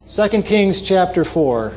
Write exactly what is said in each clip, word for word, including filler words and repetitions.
Second Kings chapter four.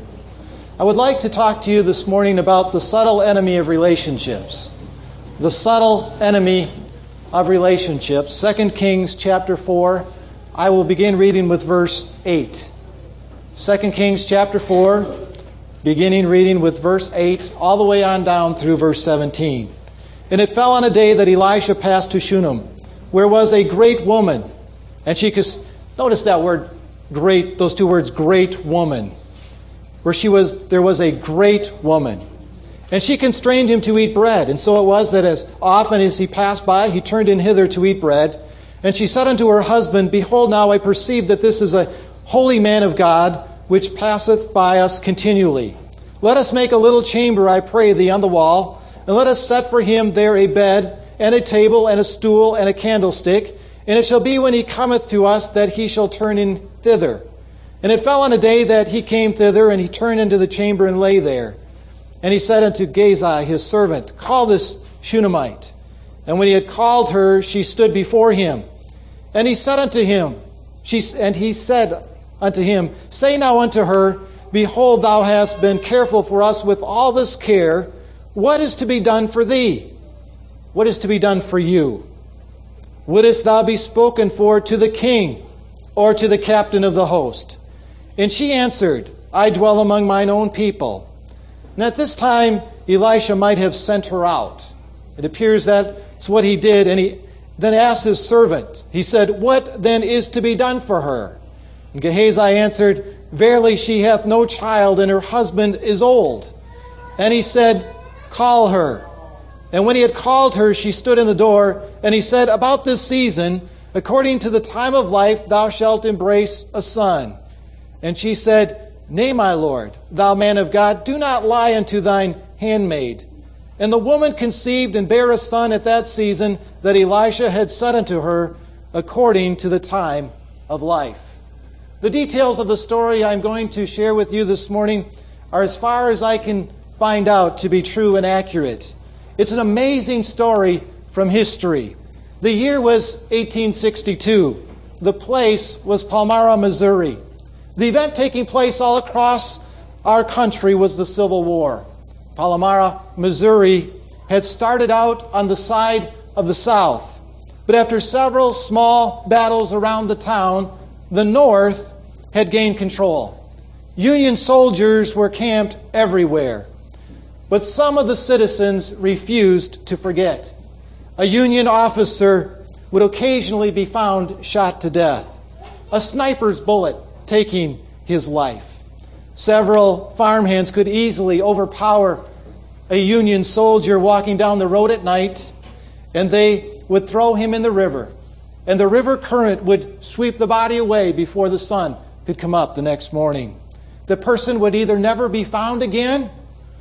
I would like to talk to you this morning about the subtle enemy of relationships. The subtle enemy of relationships. Second Kings chapter four. I will begin reading with verse eight. Second Kings chapter four, beginning reading with verse eight, all the way on down through verse seventeen. And it fell on a day that Elisha passed to Shunem, where was a great woman. And she could, notice that word great, those two words, great woman. Where she was, there was a great woman. And she constrained him to eat bread. And so it was that as often as he passed by, he turned in hither to eat bread. And she said unto her husband, Behold, now I perceive that this is a holy man of God, which passeth by us continually. Let us make a little chamber, I pray thee, on the wall, and let us set for him there a bed, and a table, and a stool, and a candlestick. And it shall be when he cometh to us that he shall turn in thither. And it fell on a day that he came thither, and he turned into the chamber and lay there. And he said unto Gehazi his servant, Call this Shunammite. And when he had called her, she stood before him. And he said unto him, she, and he said unto him, Say now unto her, Behold, thou hast been careful for us with all this care. What is to be done for thee? What is to be done for you? Wouldest thou be spoken for to the king, or to the captain of the host? And she answered, I dwell among mine own people. And at this time Elisha might have sent her out. It appears that's what he did, and he then asked his servant. He said, What then is to be done for her? And Gehazi answered, Verily she hath no child, and her husband is old. And he said, Call her. And when he had called her, she stood in the door, and he said, About this season, according to the time of life, thou shalt embrace a son. And she said, Nay, my lord, thou man of God, do not lie unto thine handmaid. And the woman conceived and bare a son at that season that Elisha had said unto her, according to the time of life. The details of the story I'm going to share with you this morning are as far as I can find out to be true and accurate. It's an amazing story from history. The year was eighteen sixty-two. The place was Palmyra, Missouri. The event taking place all across our country was the Civil War. Palmyra, Missouri had started out on the side of the South. But after several small battles around the town, the North had gained control. Union soldiers were camped everywhere. But some of the citizens refused to forget. A Union officer would occasionally be found shot to death. A sniper's bullet taking his life. Several farmhands could easily overpower a Union soldier walking down the road at night, and they would throw him in the river. And the river current would sweep the body away before the sun could come up the next morning. The person would either never be found again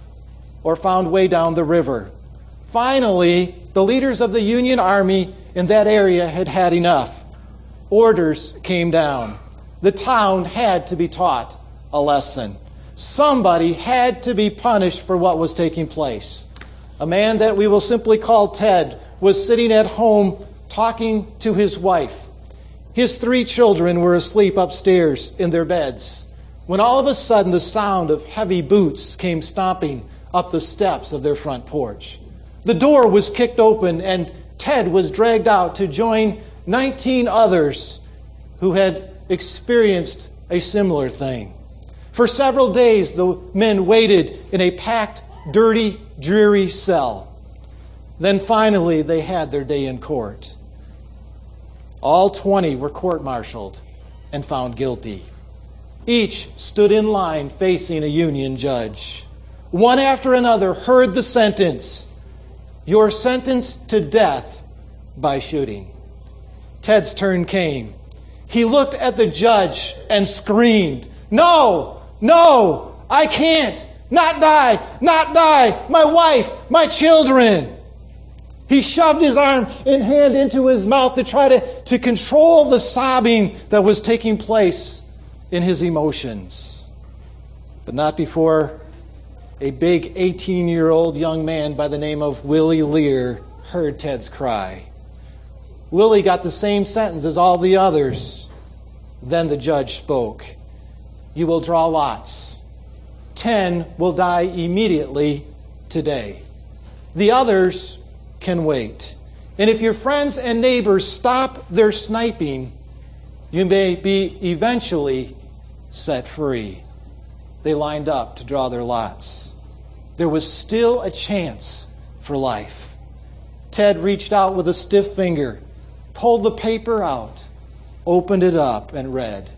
or found way down the river. Finally, the leaders of the Union Army in that area had had enough. Orders came down. The town had to be taught a lesson. Somebody had to be punished for what was taking place. A man that we will simply call Ted was sitting at home talking to his wife. His three children were asleep upstairs in their beds, when all of a sudden the sound of heavy boots came stomping up the steps of their front porch. The door was kicked open, and Ted was dragged out to join nineteen others who had experienced a similar thing. For several days, the men waited in a packed, dirty, dreary cell. Then finally, they had their day in court. All twenty were court-martialed and found guilty. Each stood in line facing a Union judge. One after another heard the sentence, You're sentenced to death by shooting. Ted's turn came. He looked at the judge and screamed, No, no, I can't. Not die, not die. My wife, my children. He shoved his arm and hand into his mouth to try to, to control the sobbing that was taking place in his emotions. But not before a big eighteen-year-old young man by the name of Willie Lear heard Ted's cry. Willie got the same sentence as all the others. Then the judge spoke. you will draw lots. Ten will die immediately today. The others can wait. And if your friends and neighbors stop their sniping, you may be eventually set free. They lined up to draw their lots. There was still a chance for life. Ted reached out with a stiff finger, pulled the paper out, opened it up, and read,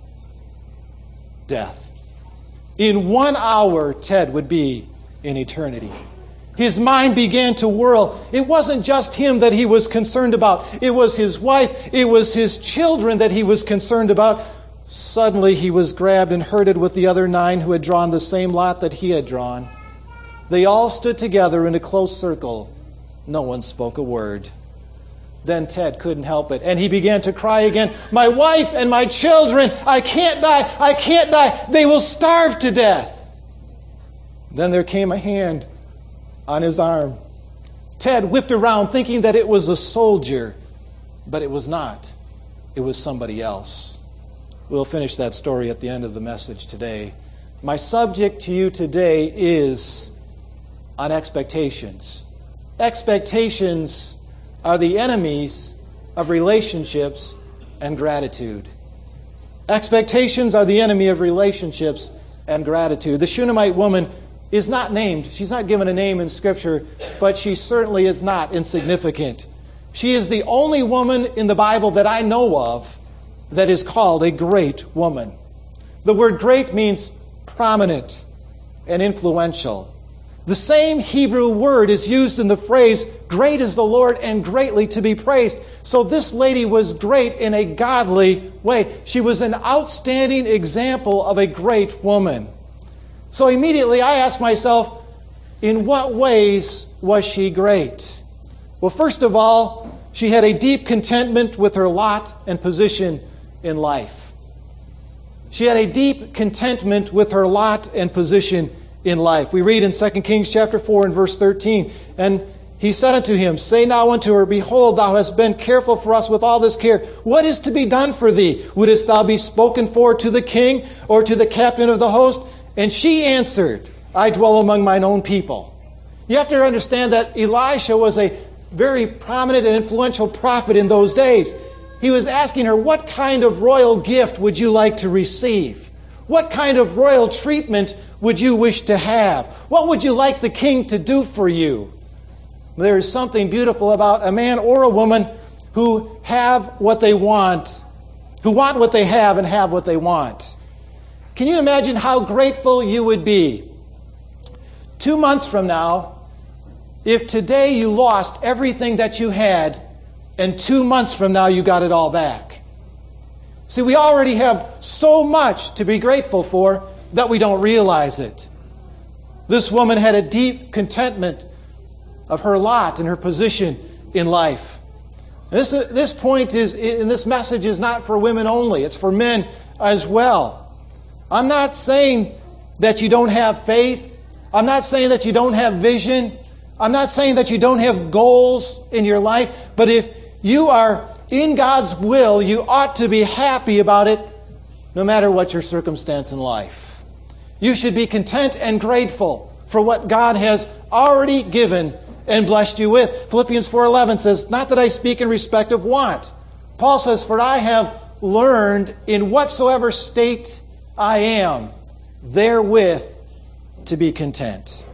death. In one hour, Ted would be in eternity. His mind began to whirl. It wasn't just him that he was concerned about. It was his wife. It was his children that he was concerned about. Suddenly he was grabbed and herded with the other nine who had drawn the same lot that he had drawn. They all stood together in a close circle. No one spoke a word. Then Ted couldn't help it, and he began to cry again. My wife and my children, I can't die, I can't die. They will starve to death. Then there came a hand on his arm. Ted whipped around thinking that it was a soldier, but it was not. It was somebody else. We'll finish that story at the end of the message today. My subject to you today is on expectations. Expectations are the enemies of relationships and gratitude. Expectations are the enemy of relationships and gratitude. The Shunammite woman is not named. She's not given a name in Scripture, but she certainly is not insignificant. She is the only woman in the Bible that I know of that is called a great woman. The word great means prominent and influential. The same Hebrew word is used in the phrase, great is the Lord and greatly to be praised. So this lady was great in a godly way. She was an outstanding example of a great woman. So immediately I asked myself, in what ways was she great? Well, first of all, she had a deep contentment with her lot and position in life. She had a deep contentment with her lot and position in life. We read in Second Kings chapter four and verse thirteen, and he said unto him, say now unto her, behold, thou hast been careful for us with all this care. What is to be done for thee? Wouldest thou be spoken for to the king or to the captain of the host? And she answered, I dwell among mine own people. You have to understand that Elisha was a very prominent and influential prophet in those days. He was asking her, what kind of royal gift would you like to receive? What kind of royal treatment would you wish to have? What would you like the king to do for you? There is something beautiful about a man or a woman who have what they want, who want what they have and have what they want. Can you imagine how grateful you would be two months from now if today you lost everything that you had and two months from now you got it all back? See, we already have so much to be grateful for that we don't realize it. This woman had a deep contentment of her lot and her position in life. This, this point is, in this message is not for women only. It's for men as well. I'm not saying that you don't have faith. I'm not saying that you don't have vision. I'm not saying that you don't have goals in your life. But if you are in God's will, you ought to be happy about it no matter what your circumstance in life. You should be content and grateful for what God has already given and blessed you with. Philippians four eleven says, not that I speak in respect of want. Paul says, for I have learned in whatsoever state I am, therewith to be content.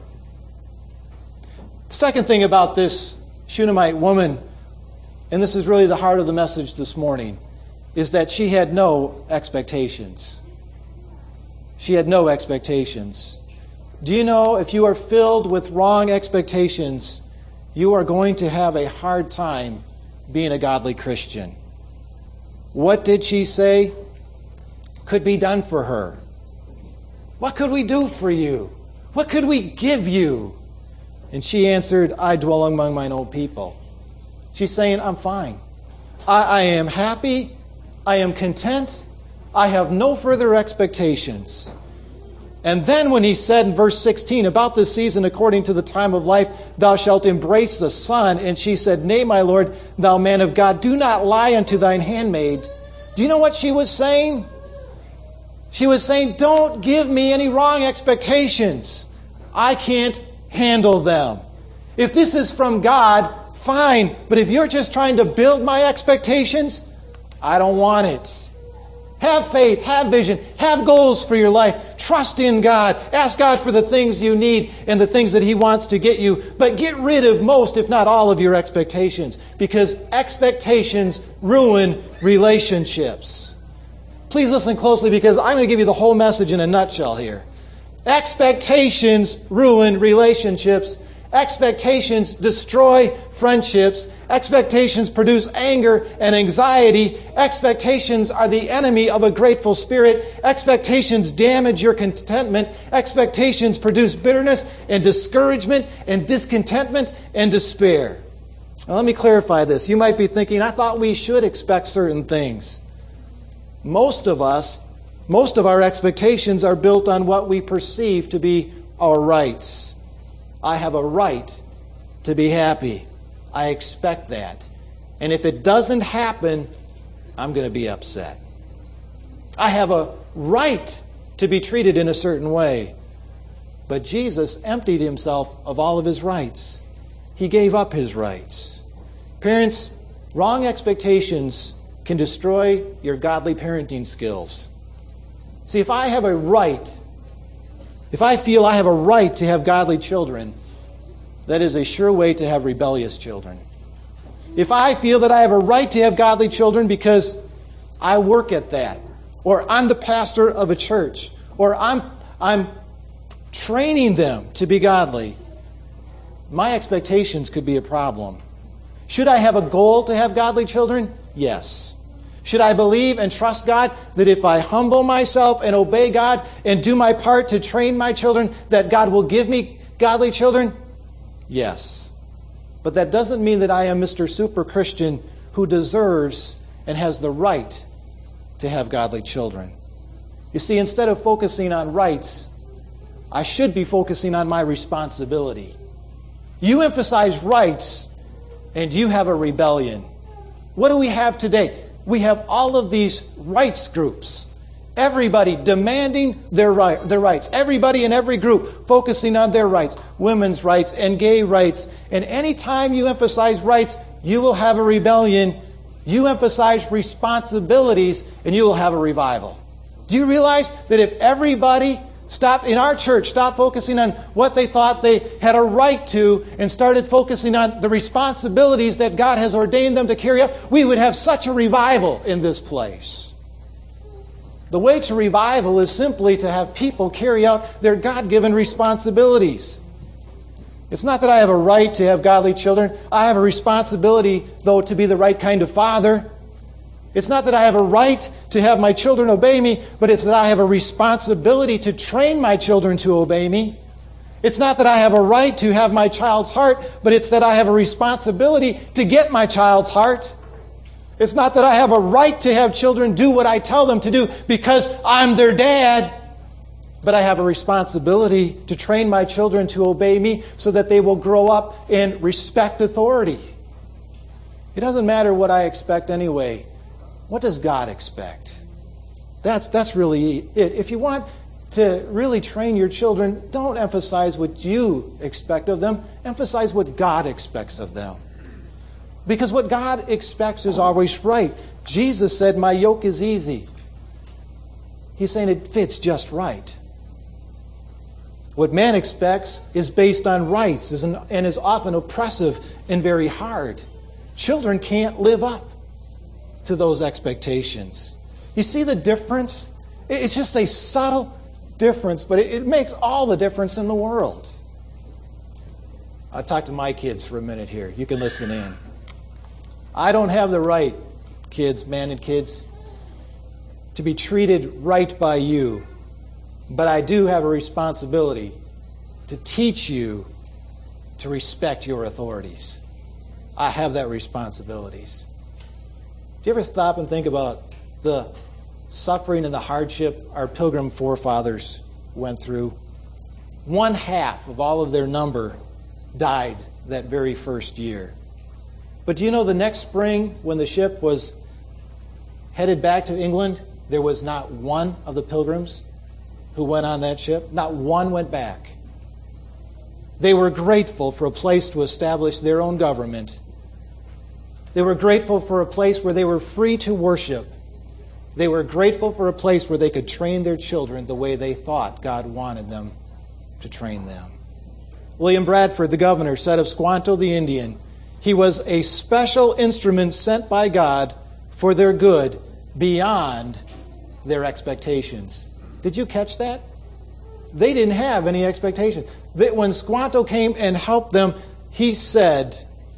The second thing about this Shunammite woman, and this is really the heart of the message this morning, is that she had no expectations. She had no expectations. Do you know if you are filled with wrong expectations, you are going to have a hard time being a godly Christian? What did she say could be done for her? What could we do for you? What could we give you? And she answered, I dwell among mine own people. She's saying, I'm fine. I, I am happy. I am content. I have no further expectations. And then when he said in verse sixteen, about this season according to the time of life, thou shalt embrace the son. And she said, nay, my Lord, thou man of God, do not lie unto thine handmaid. Do you know what she was saying? She was saying, don't give me any wrong expectations. I can't handle them. If this is from God, fine. But if you're just trying to build my expectations, I don't want it. Have faith, have vision, have goals for your life. Trust in God. Ask God for the things you need and the things that He wants to get you. But get rid of most, if not all, of your expectations. Because expectations ruin relationships. Please listen closely because I'm going to give you the whole message in a nutshell here. Expectations ruin relationships. Expectations destroy friendships. Expectations produce anger and anxiety. Expectations are the enemy of a grateful spirit. Expectations damage your contentment. Expectations produce bitterness and discouragement and discontentment and despair. Now, let me clarify this. You might be thinking, I thought we should expect certain things. Most of us, most of our expectations are built on what we perceive to be our rights. I have a right to be happy. I expect that. And if it doesn't happen, I'm going to be upset. I have a right to be treated in a certain way. But Jesus emptied Himself of all of His rights. He gave up His rights. Parents, wrong expectations can destroy your godly parenting skills. See, if I have a right, if I feel I have a right to have godly children, that is a sure way to have rebellious children. If I feel that I have a right to have godly children because I work at that, or I'm the pastor of a church, or I'm, I'm training them to be godly, my expectations could be a problem. Should I have a goal to have godly children? Yes. Should I believe and trust God that if I humble myself and obey God and do my part to train my children, that God will give me godly children? Yes. But that doesn't mean that I am Mister Super Christian who deserves and has the right to have godly children. You see, instead of focusing on rights, I should be focusing on my responsibility. You emphasize rights, and you have a rebellion. What do we have today? We have all of these rights groups. Everybody demanding their right, their rights. Everybody in every group focusing on their rights. Women's rights and gay rights. And anytime you emphasize rights, you will have a rebellion. You emphasize responsibilities, and you will have a revival. Do you realize that if everybody stopped in our church, stopped focusing on what they thought they had a right to and started focusing on the responsibilities that God has ordained them to carry out, we would have such a revival in this place. The way to revival is simply to have people carry out their God-given responsibilities. It's not that I have a right to have godly children. I have a responsibility, though, to be the right kind of father. It's not that I have a right to have my children obey me, but it's that I have a responsibility to train my children to obey me. It's not that I have a right to have my child's heart, but it's that I have a responsibility to get my child's heart. It's not that I have a right to have children do what I tell them to do because I'm their dad, but I have a responsibility to train my children to obey me so that they will grow up and respect authority. It doesn't matter what I expect anyway. What does God expect? That's, that's really it. If you want to really train your children, don't emphasize what you expect of them. Emphasize what God expects of them. Because what God expects is always right. Jesus said, my yoke is easy. He's saying it fits just right. What man expects is based on rights and is often oppressive and very hard. Children can't live up to those expectations. You see the difference? It's just a subtle difference, but it makes all the difference in the world. I'll talk to my kids for a minute here. You can listen in. I don't have the right, kids, man and kids, to be treated right by you, but I do have a responsibility to teach you to respect your authorities. I have that responsibilities. Do you ever stop and think about the suffering and the hardship our Pilgrim forefathers went through? One half of all of their number died that very first year. But do you know the next spring when the ship was headed back to England, there was not one of the pilgrims who went on that ship. Not one went back. They were grateful for a place to establish their own government. They were grateful for a place where they were free to worship. They were grateful for a place where they could train their children the way they thought God wanted them to train them. William Bradford, the governor, said of Squanto the Indian, he was a special instrument sent by God for their good beyond their expectations. Did you catch that? They didn't have any expectation. That when Squanto came and helped them, he said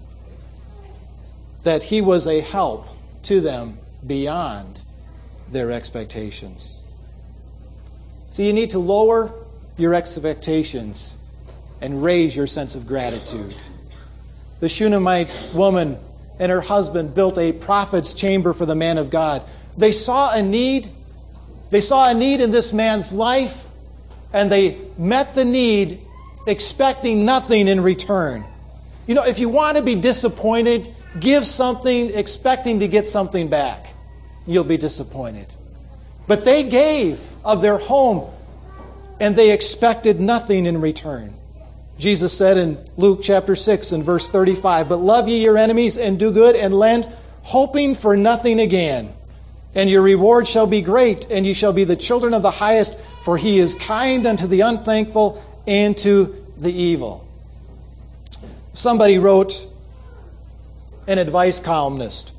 that he was a help to them beyond their expectations. So you need to lower your expectations and raise your sense of gratitude. The Shunammite woman and her husband built a prophet's chamber for the man of God. They saw a need. They saw a need in this man's life, and they met the need expecting nothing in return. You know, if you want to be disappointed, give something expecting to get something back. You'll be disappointed. But they gave of their home, and they expected nothing in return. Jesus said in Luke chapter six and verse thirty-five, "But love ye your enemies, and do good, and lend, hoping for nothing again. And your reward shall be great, and ye shall be the children of the highest, for he is kind unto the unthankful and to the evil." Somebody wrote, an advice columnist.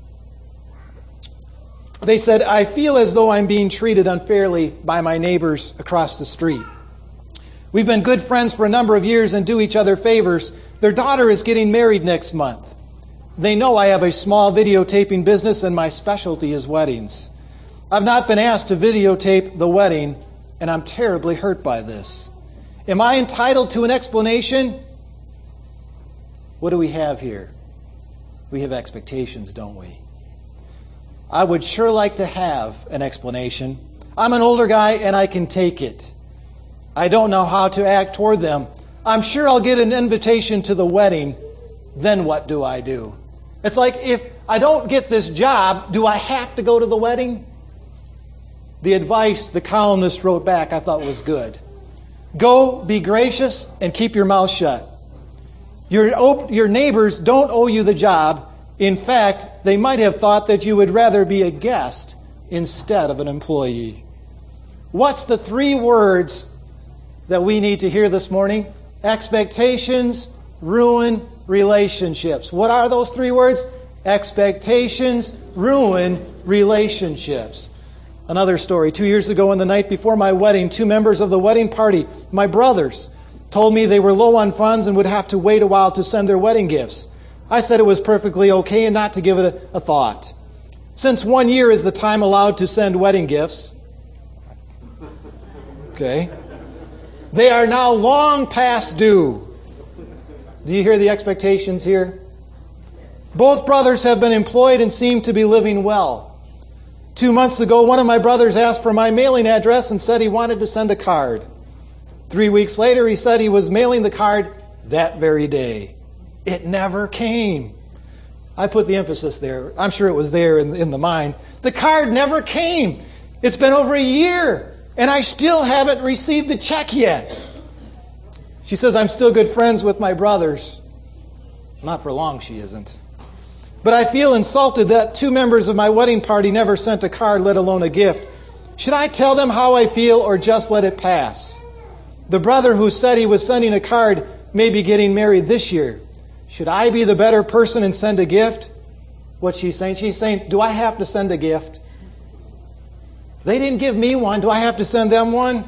They said, "I feel as though I'm being treated unfairly by my neighbors across the street. We've been good friends for a number of years and do each other favors. Their daughter is getting married next month. They know I have a small videotaping business and my specialty is weddings. I've not been asked to videotape the wedding, and I'm terribly hurt by this. Am I entitled to an explanation?" What do we have here? We have expectations, don't we? I would sure like to have an explanation. I'm an older guy and I can take it. I don't know how to act toward them. I'm sure I'll get an invitation to the wedding. Then what do I do? It's like, if I don't get this job, do I have to go to the wedding? The advice the columnist wrote back I thought was good. Go, be gracious, and keep your mouth shut. Your, your neighbors don't owe you the job. In fact, they might have thought that you would rather be a guest instead of an employee. What's the three words that we need to hear this morning? Expectations ruin relationships. What are those three words? Expectations ruin relationships. Another story. Two years ago, on the night before my wedding, two members of the wedding party, my brothers, told me they were low on funds and would have to wait a while to send their wedding gifts. I said it was perfectly okay and not to give it a, a thought. Since one year is the time allowed to send wedding gifts, okay, they are now long past due. Do you hear the expectations here? Both brothers have been employed and seem to be living well. Two months ago, one of my brothers asked for my mailing address and said he wanted to send a card. Three weeks later, he said he was mailing the card that very day. It never came. I put the emphasis there. I'm sure it was there in, in the mind. The card never came. It's been over a year, and I still haven't received the check yet. She says, I'm still good friends with my brothers. Not for long, she isn't. But I feel insulted that two members of my wedding party never sent a card, let alone a gift. Should I tell them how I feel or just let it pass? The brother who said he was sending a card may be getting married this year. Should I be the better person and send a gift? What's she saying? She's saying, do I have to send a gift? They didn't give me one. Do I have to send them one?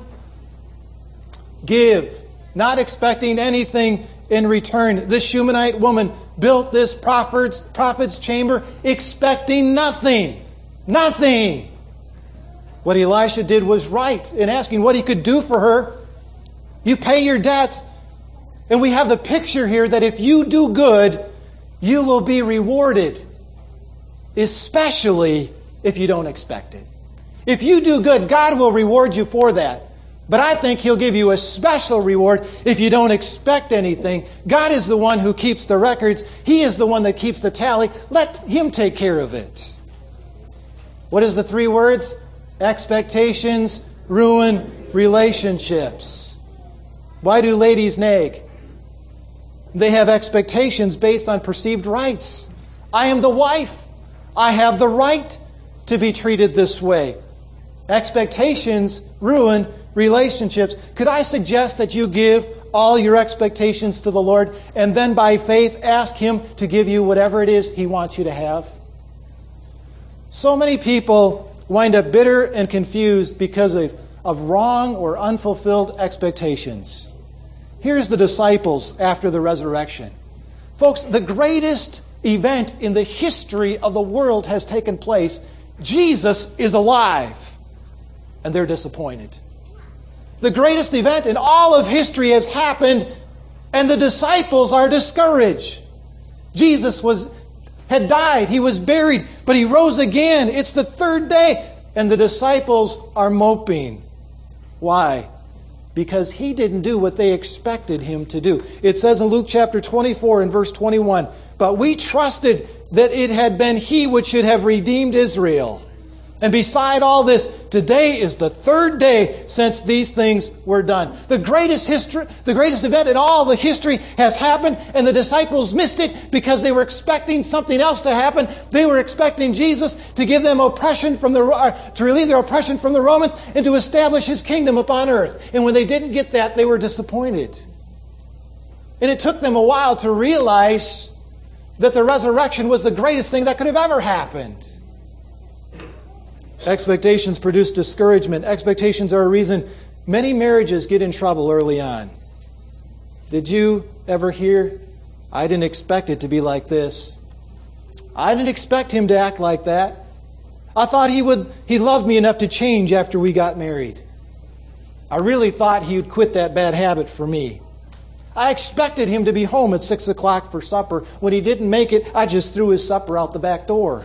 Give, not expecting anything in return. This Shunammite woman built this prophet's, prophet's chamber expecting nothing. Nothing. What Elisha did was right in asking what he could do for her. You pay your debts. And we have the picture here that if you do good, you will be rewarded. Especially if you don't expect it. If you do good, God will reward you for that. But I think He'll give you a special reward if you don't expect anything. God is the one who keeps the records. He is the one that keeps the tally. Let Him take care of it. What is the three words? Expectations ruin relationships. Why do ladies nag? They have expectations based on perceived rights. I am the wife. I have the right to be treated this way. Expectations ruin relationships. Could I suggest that you give all your expectations to the Lord and then by faith ask Him to give you whatever it is He wants you to have? So many people wind up bitter and confused because of, of wrong or unfulfilled expectations. Here's the disciples after the resurrection. Folks, the greatest event in the history of the world has taken place. Jesus is alive. And they're disappointed. The greatest event in all of history has happened, and the disciples are discouraged. Jesus was had died. He was buried, but He rose again. It's the third day, and the disciples are moping. Why? Because He didn't do what they expected Him to do. It says in Luke chapter twenty-four and verse twenty-one, "But we trusted that it had been He which should have redeemed Israel. And beside all this, today is the third day since these things were done." The greatest history, the greatest event in all the history has happened, and the disciples missed it because they were expecting something else to happen. They were expecting Jesus to give them oppression from the uh, to relieve their oppression from the Romans and to establish His kingdom upon earth. And when they didn't get that, they were disappointed. And it took them a while to realize that the resurrection was the greatest thing that could have ever happened. Expectations produce discouragement. Expectations are a reason many marriages get in trouble early on. Did you ever hear, "I didn't expect it to be like this. I didn't expect him to act like that. I thought he would, he loved me enough to change after we got married. I really thought he would quit that bad habit for me. I expected him to be home at six o'clock for supper. When he didn't make it, I just threw his supper out the back door."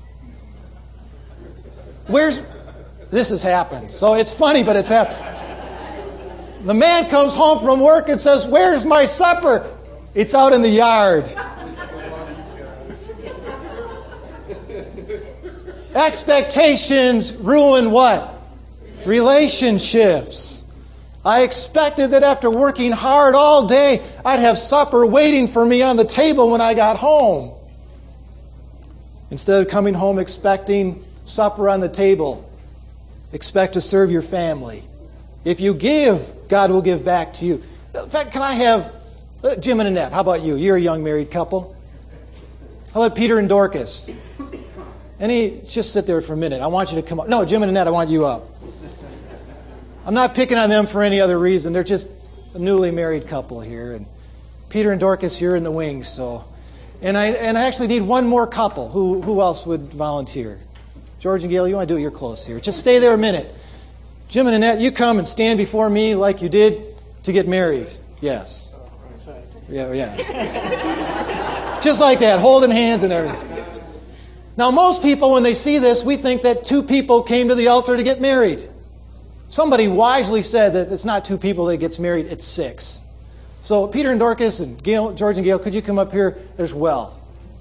Where's, this has happened. So it's funny, but it's happened. The man comes home from work and says, "Where's my supper?" "It's out in the yard." Expectations ruin what? Relationships. I expected that after working hard all day, I'd have supper waiting for me on the table when I got home. Instead of coming home expecting supper on the table, expect to serve your family. If you give, God will give back to you. In fact, can I have uh, Jim and Annette? How about you? You're a young married couple. How about Peter and Dorcas? Any, just sit there for a minute. I want you to come up. No, Jim and Annette, I want you up. I'm not picking on them for any other reason. They're just a newly married couple here. And Peter and Dorcas, you're in the wings. So, and I and I actually need one more couple. Who who else would volunteer? George and Gail, you want to do it? You're close here. Just stay there a minute. Jim and Annette, you come and stand before me like you did to get married. Yes. Yeah, yeah. Just like that, holding hands and everything. Now, most people, when they see this, we think that two people came to the altar to get married. Somebody wisely said that it's not two people that gets married, it's six. So Peter and Dorcas and Gail, George and Gail, could you come up here as well?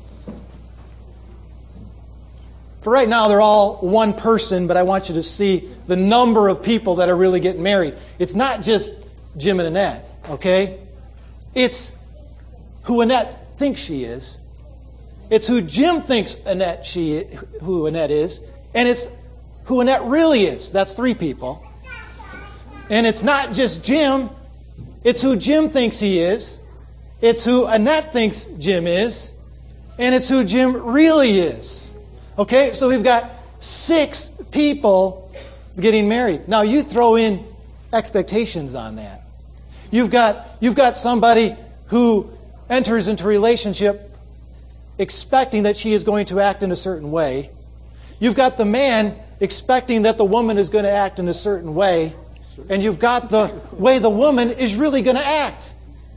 For right now, they're all one person, but I want you to see the number of people that are really getting married. It's not just Jim and Annette, okay? It's who Annette thinks she is. It's who Jim thinks Annette she who Annette is, and it's who Annette really is. That's three people. And it's not just Jim. It's who Jim thinks he is. It's who Annette thinks Jim is. And it's who Jim really is. Okay, so we've got six people getting married. Now you throw in expectations on that. You've got, you've got somebody who enters into a relationship expecting that she is going to act in a certain way. You've got the man expecting that the woman is going to act in a certain way. And you've got the way the woman is really going to act.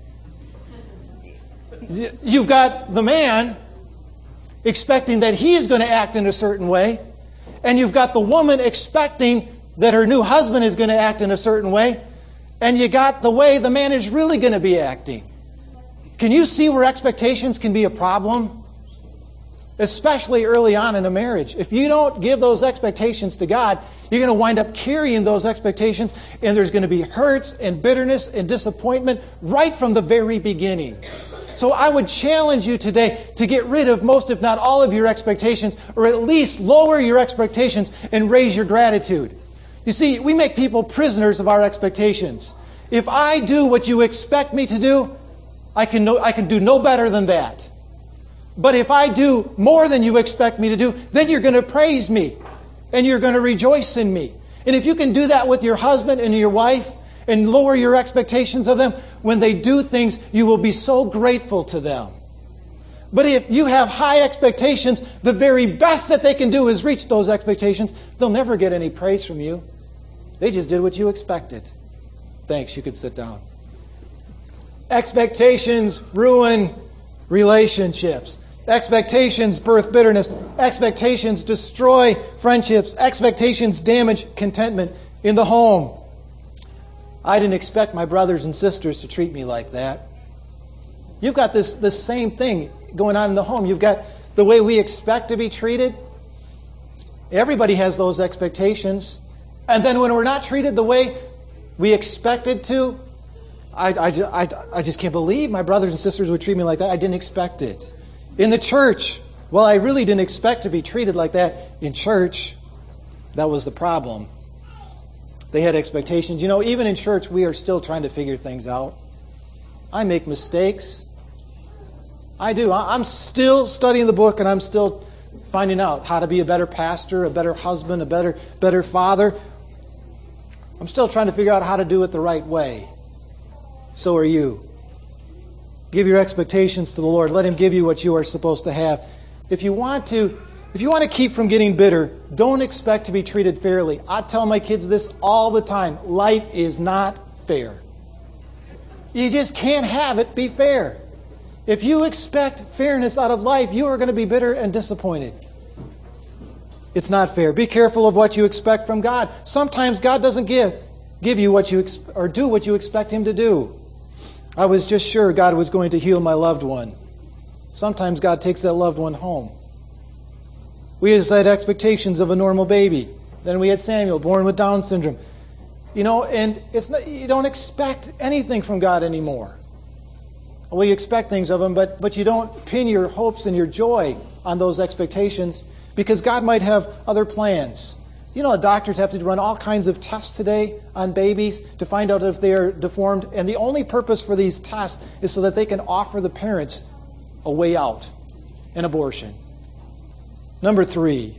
You've got the man expecting that he's going to act in a certain way. And you've got the woman expecting that her new husband is going to act in a certain way. And you got the way the man is really going to be acting. Can you see where expectations can be a problem? especially early on in a marriage. If you don't give those expectations to God, you're going to wind up carrying those expectations, and there's going to be hurts and bitterness and disappointment right from the very beginning. So I would challenge you today to get rid of most, if not all, of your expectations, or at least lower your expectations and raise your gratitude. You see, we make people prisoners of our expectations. If I do what you expect me to do, I can no, I can do no better than that. But if I do more than you expect me to do, then you're going to praise me and you're going to rejoice in me. And if you can do that with your husband and your wife and lower your expectations of them, when they do things, you will be so grateful to them. But if you have high expectations, the very best that they can do is reach those expectations. They'll never get any praise from you. They just did what you expected. Thanks, you could sit down. Expectations ruin relationships. Expectations birth bitterness. Expectations destroy friendships. Expectations damage contentment in the home. I didn't expect my brothers and sisters to treat me like that. You've got this, this same thing going on in the home. You've got the way we expect to be treated. Everybody has those expectations. And then when we're not treated the way we expected to, I, I, I, I just can't believe my brothers and sisters would treat me like that. I didn't expect it. In the church, well, I really didn't expect to be treated like that in church. That was the problem. They had expectations. You know, even in church, we are still trying to figure things out. I make mistakes. I do. I'm still studying the book, and I'm still finding out how to be a better pastor, a better husband, a better, better father. I'm still trying to figure out how to do it the right way. So are you. Give your expectations to the Lord. Let Him give you what you are supposed to have. If you want to, if you want to keep from getting bitter, don't expect to be treated fairly. I tell my kids this all the time. Life is not fair. You just can't have it be fair. If you expect fairness out of life, you are going to be bitter and disappointed. It's not fair. Be careful of what you expect from God. Sometimes God doesn't give give you what you ex- or do what you expect Him to do. I was just sure God was going to heal my loved one. Sometimes God takes that loved one home. We just had expectations of a normal baby. Then we had Samuel, born with Down syndrome. You know, and it's not, you don't expect anything from God anymore. Well, you expect things of Him, but, but you don't pin your hopes and your joy on those expectations because God might have other plans. You know, doctors have to run all kinds of tests today on babies to find out if they are deformed. And the only purpose for these tests is so that they can offer the parents a way out, an abortion. Number three,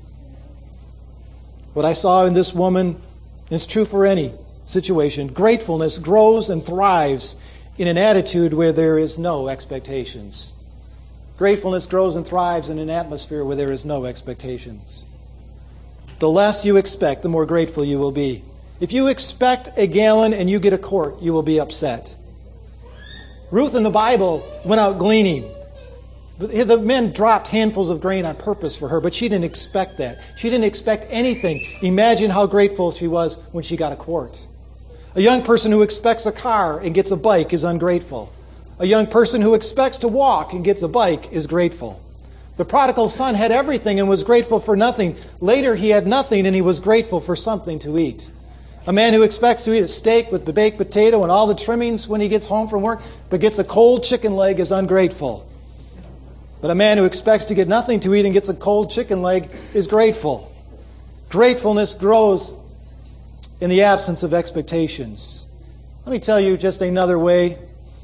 what I saw in this woman, and it's true for any situation, gratefulness grows and thrives in an attitude where there is no expectations. Gratefulness grows and thrives in an atmosphere where there is no expectations. The less you expect, the more grateful you will be. If you expect a gallon and you get a quart, you will be upset. Ruth in the Bible went out gleaning. The men dropped handfuls of grain on purpose for her, but she didn't expect that. She didn't expect anything. Imagine how grateful she was when she got a quart. A young person who expects a car and gets a bike is ungrateful. A young person who expects to walk and gets a bike is grateful. The prodigal son had everything and was grateful for nothing. Later he had nothing and he was grateful for something to eat. A man who expects to eat a steak with the baked potato and all the trimmings when he gets home from work, but gets a cold chicken leg is ungrateful. But a man who expects to get nothing to eat and gets a cold chicken leg is grateful. Gratefulness grows in the absence of expectations. Let me tell you just another way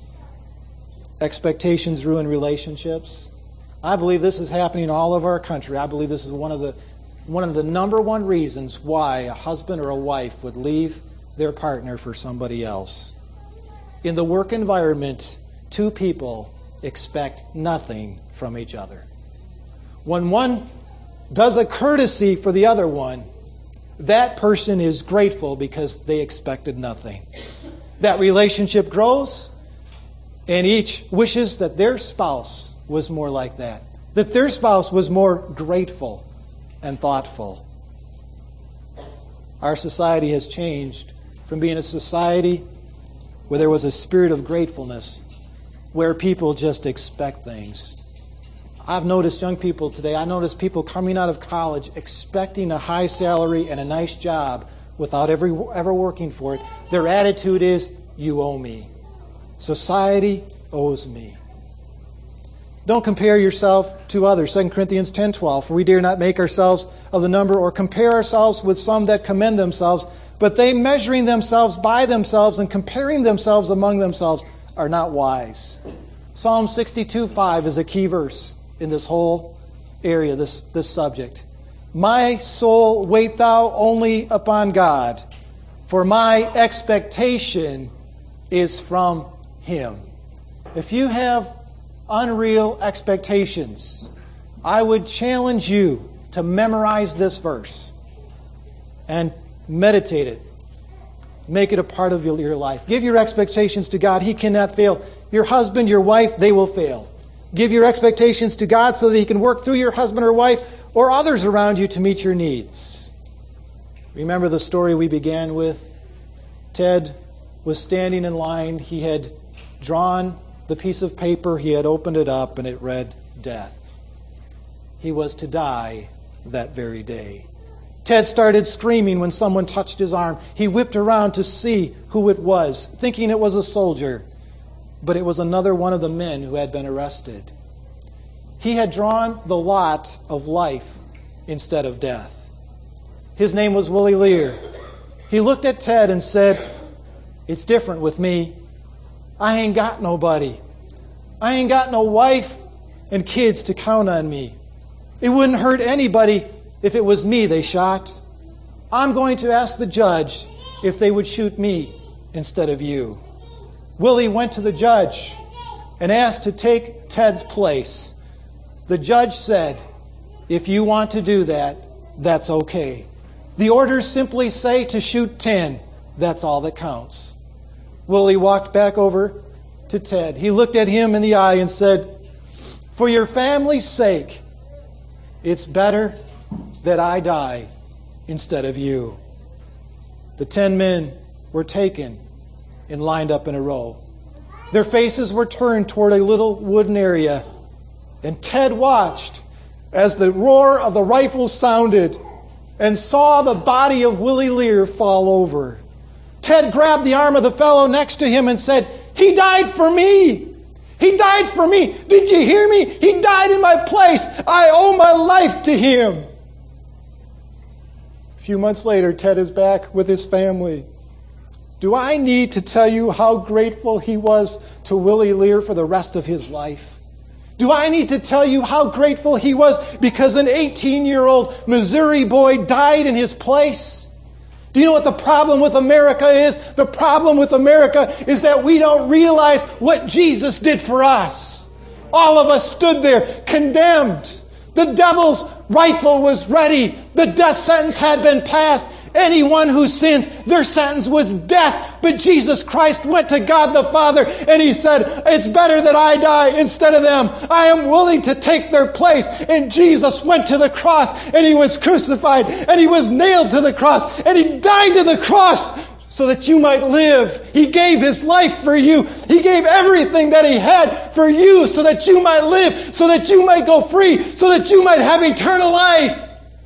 expectations ruin relationships. I believe this is happening all over our country. I believe this is one of the one of the number one reasons why a husband or a wife would leave their partner for somebody else. In the work environment, two people expect nothing from each other. When one does a courtesy for the other one, that person is grateful because they expected nothing. That relationship grows, and each wishes that their spouse was more like that. That their spouse was more grateful and thoughtful. Our society has changed from being a society where there was a spirit of gratefulness, where people just expect things. I've noticed young people today, I notice people coming out of college expecting a high salary and a nice job without ever, ever working for it. Their attitude is, you owe me. Society owes me. Don't compare yourself to others. Second Corinthians ten twelve. For we dare not make ourselves of the number or compare ourselves with some that commend themselves, but they measuring themselves by themselves and comparing themselves among themselves are not wise. Psalm sixty-two five is a key verse in this whole area, this, this subject. My soul, wait thou only upon God, for my expectation is from Him. If you have unreal expectations, I would challenge you to memorize this verse and meditate it. Make it a part of your life. Give your expectations to God. He cannot fail. Your husband, your wife, they will fail. Give your expectations to God so that He can work through your husband or wife or others around you to meet your needs. Remember the story we began with? Ted was standing in line. He had drawn the piece of paper. He had opened it up and it read death. He was to die that very day. Ted started screaming when someone touched his arm. He whipped around to see who it was, thinking it was a soldier. But it was another one of the men who had been arrested. He had drawn the lot of life instead of death. His name was Willie Lear. He looked at Ted and said, it's different with me. I ain't got nobody. I ain't got no wife and kids to count on me. It wouldn't hurt anybody if it was me they shot. I'm going to ask the judge if they would shoot me instead of you. Willie went to the judge and asked to take Ted's place. The judge said, if you want to do that, that's okay. The orders simply say to shoot ten. That's all that counts. Willie walked back over to Ted. He looked at him in the eye and said, for your family's sake, it's better that I die instead of you. The ten men were taken and lined up in a row. Their faces were turned toward a little wooden area, and Ted watched as the roar of the rifles sounded and saw the body of Willie Lear fall over. Ted grabbed the arm of the fellow next to him and said, he died for me. He died for me. Did you hear me? He died in my place. I owe my life to him. A few months later, Ted is back with his family. Do I need to tell you how grateful he was to Willie Lear for the rest of his life? Do I need to tell you how grateful he was because an eighteen-year-old Missouri boy died in his place? Do you know what the problem with America is? The problem with America is that we don't realize what Jesus did for us. All of us stood there condemned. The devil's rifle was ready. The death sentence had been passed. Anyone who sins, their sentence was death. But Jesus Christ went to God the Father and He said, it's better that I die instead of them. I am willing to take their place. And Jesus went to the cross and He was crucified and He was nailed to the cross and He died to the cross so that you might live. He gave His life for you. He gave everything that He had for you so that you might live, so that you might go free, so that you might have eternal life.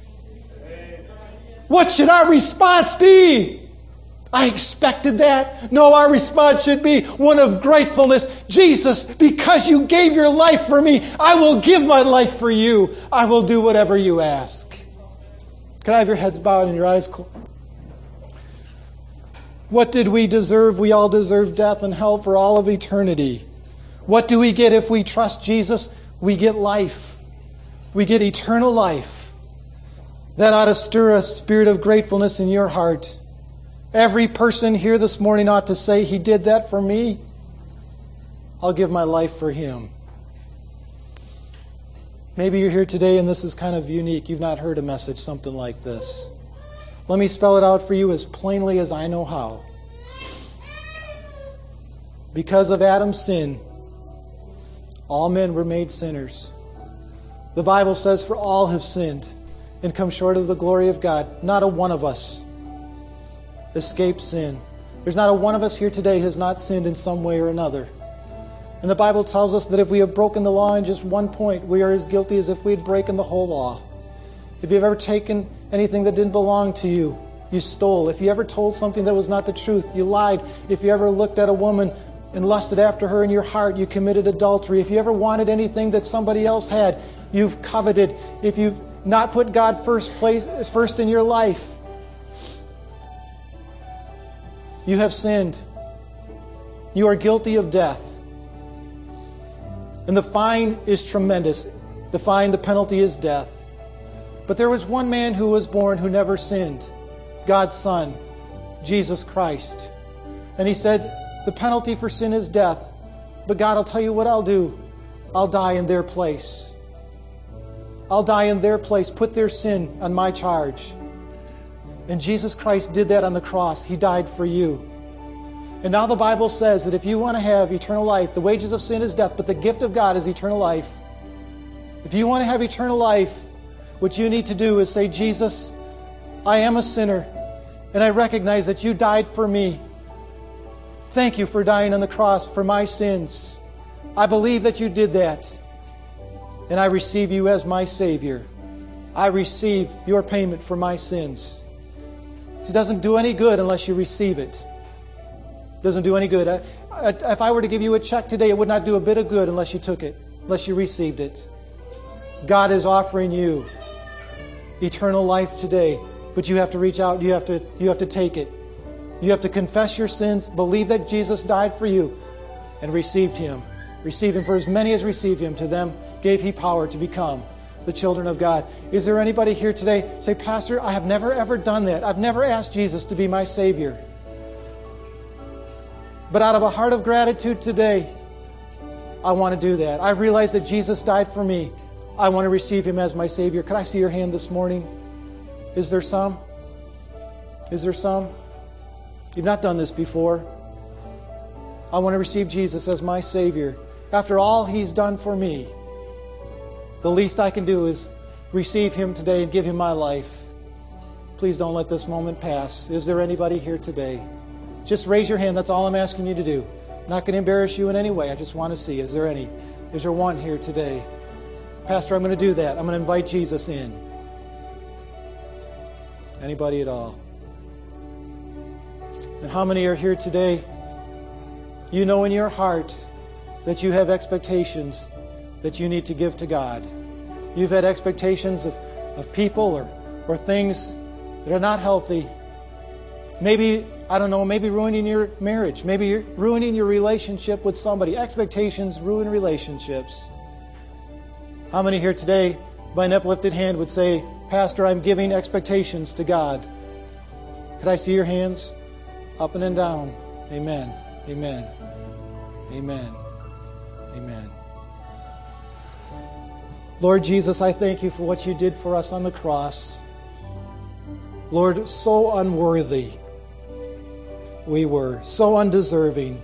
What should our response be? I expected that. No, our response should be one of gratefulness. Jesus, because you gave your life for me, I will give my life for you. I will do whatever you ask. Can I have your heads bowed and your eyes closed? What did we deserve? We all deserve death and hell for all of eternity. What do we get if we trust Jesus? We get life. We get eternal life. That ought to stir a spirit of gratefulness in your heart. Every person here this morning ought to say, He did that for me. I'll give my life for Him. Maybe you're here today and this is kind of unique. You've not heard a message something like this. Let me spell it out for you as plainly as I know how. Because of Adam's sin, all men were made sinners. The Bible says, for all have sinned and come short of the glory of God. Not a one of us escaped sin. There's not a one of us here today who has not sinned in some way or another. And the Bible tells us that if we have broken the law in just one point, we are as guilty as if we had broken the whole law. If you've ever taken anything that didn't belong to you, you stole. If you ever told something that was not the truth, you lied. If you ever looked at a woman and lusted after her in your heart, you committed adultery. If you ever wanted anything that somebody else had, you've coveted. If you've not put God first place, first in your life, you have sinned. You are guilty of death. And the fine is tremendous. The fine, the penalty is death. But there was one man who was born who never sinned. God's Son, Jesus Christ. And he said, the penalty for sin is death. But God, I'll tell you what I'll do. I'll die in their place. I'll die in their place. Put their sin on my charge. And Jesus Christ did that on the cross. He died for you. And now the Bible says that if you want to have eternal life, the wages of sin is death, but the gift of God is eternal life. If you want to have eternal life, what you need to do is say, Jesus, I am a sinner, and I recognize that you died for me. Thank you for dying on the cross for my sins. I believe that you did that, and I receive you as my Savior. I receive your payment for my sins. It doesn't do any good unless you receive it. It doesn't do any good. I, I, if I were to give you a check today, it would not do a bit of good unless you took it, unless you received it. God is offering you eternal life today, but you have to reach out. You have to, you have to take it. You have to confess your sins, believe that Jesus died for you, and received Him. Receive Him. For as many as receive Him, to them gave He power to become the children of God. Is there anybody here today, say, Pastor, I have never ever done that. I've never asked Jesus to be my Savior. But out of a heart of gratitude today, I want to do that. I realize that Jesus died for me. I want to receive Him as my Savior. Could I see your hand this morning? Is there some? Is there some? You've not done this before. I want to receive Jesus as my Savior. After all He's done for me, the least I can do is receive Him today and give Him my life. Please don't let this moment pass. Is there anybody here today? Just raise your hand. That's all I'm asking you to do. I'm not going to embarrass you in any way. I just want to see. Is there any? Is there one here today? Pastor, I'm going to do that. I'm going to invite Jesus in. Anybody at all? And how many are here today? You know in your heart that you have expectations that you need to give to God. You've had expectations of, of people or, or things that are not healthy. Maybe, I don't know, maybe ruining your marriage. Maybe you're ruining your relationship with somebody. Expectations ruin relationships. How many here today, by an uplifted hand, would say, Pastor, I'm giving expectations to God? Could I see your hands? Up and then down. Amen. Amen. Amen. Amen. Lord Jesus, I thank you for what you did for us on the cross. Lord, so unworthy we were, so undeserving.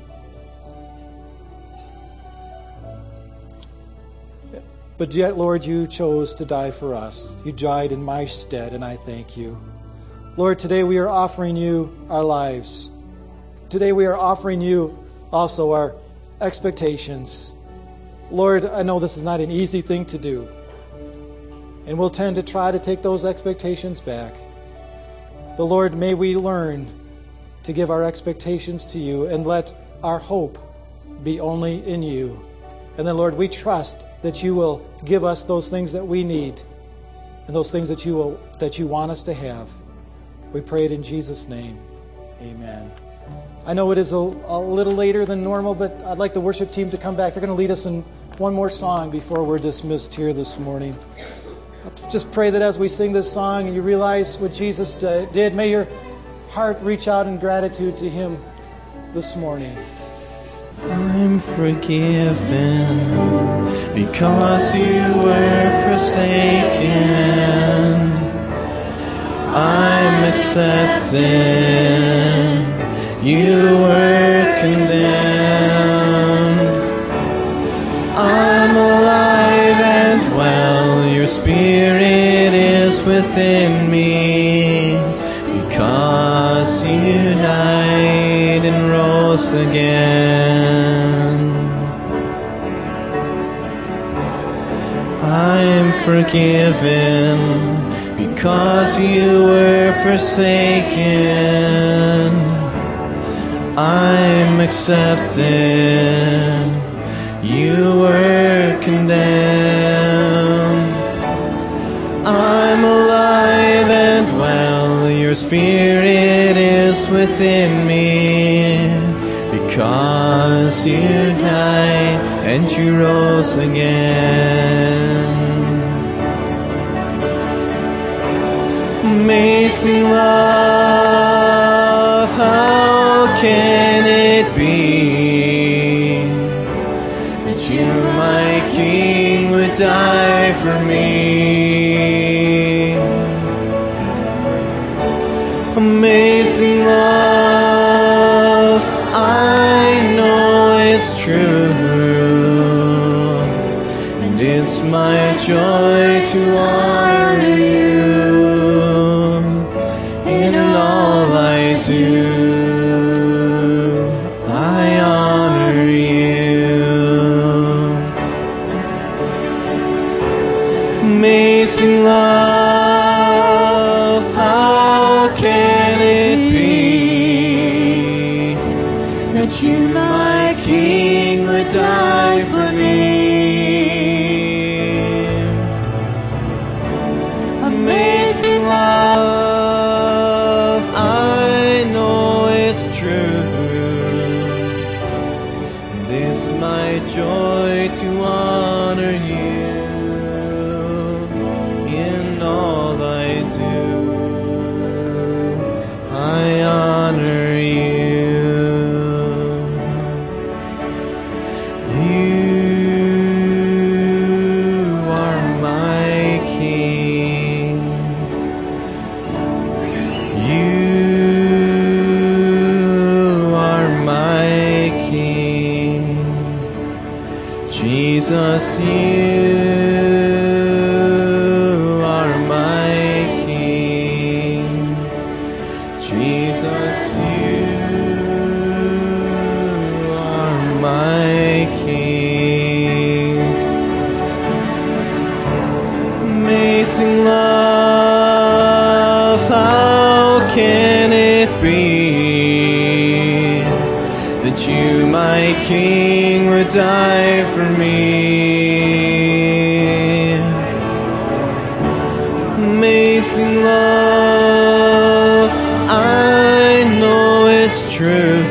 But yet, Lord, you chose to die for us. You died in my stead, and I thank you. Lord, today we are offering you our lives. Today we are offering you also our expectations. Lord, I know this is not an easy thing to do, and we'll tend to try to take those expectations back. But Lord, may we learn to give our expectations to you and let our hope be only in you. And then, Lord, we trust that you will give us those things that we need and those things that you will, that you want us to have. We pray it in Jesus' name. Amen. I know it is a, a little later than normal, but I'd like the worship team to come back. They're going to lead us in one more song before we're dismissed here this morning. I'll just pray that as we sing this song and you realize what Jesus did, may your heart reach out in gratitude to Him this morning. I'm forgiven because you were forsaken. I'm accepted. You were condemned. I'm alive and well. Your spirit is within me because you died and rose again. forgiven, because you were forsaken, I'm accepted. You were condemned. I'm alive and well. Your spirit is within me, because you died and you rose again. Amazing love, how can it be that you, my King, would die for me? Amazing love, I know it's true, and it's my joy to honor you in all I do. I honor you. Amazing love, how can it be that you, my King, would die for me? Amazing love, I know it's true, and it's my joy to honor you in all I do. I honor you. You are my King. You are my King. Jesus, you are my King. Jesus, you are my King. Amazing love, how can it be that you, my King, would die for me? Amazing love, I know it's true,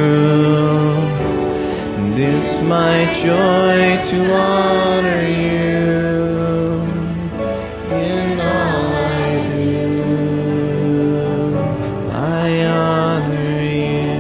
and it's my joy to honor you in all I do. I honor you.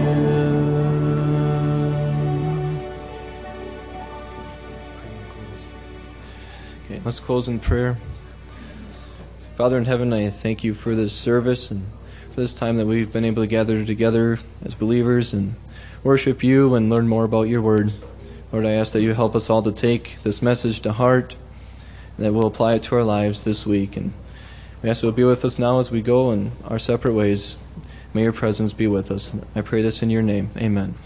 Okay, let's close in prayer. Father in heaven, I thank you for this service and for this time that we've been able to gather together as believers and worship you and learn more about your word. Lord, I ask that you help us all to take this message to heart and that we'll apply it to our lives this week. And we ask you to be with us now as we go in our separate ways. May your presence be with us. I pray this in your name. Amen.